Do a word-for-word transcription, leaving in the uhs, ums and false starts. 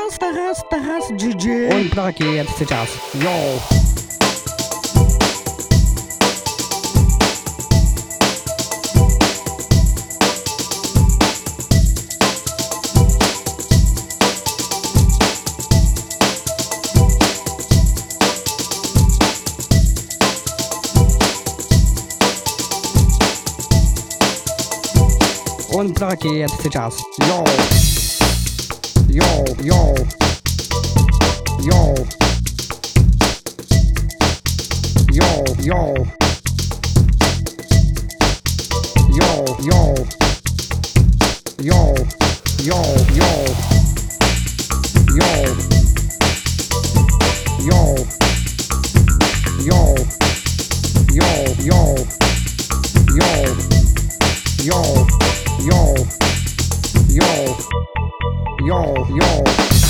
Тарас, Тарас, Тарас, джи-джи. Он прокет сейчас. Йоу. Он прокет сейчас. Йоу. Йоу, йоу. Йоу. Йоу, йоу. Йоу, йоу. Йоу, йоу, йоу. Йоу. Йоу. Йоу. Йоу, йоу. Йоу. Йоу. Йоу. Йоу. Йоу, йоу.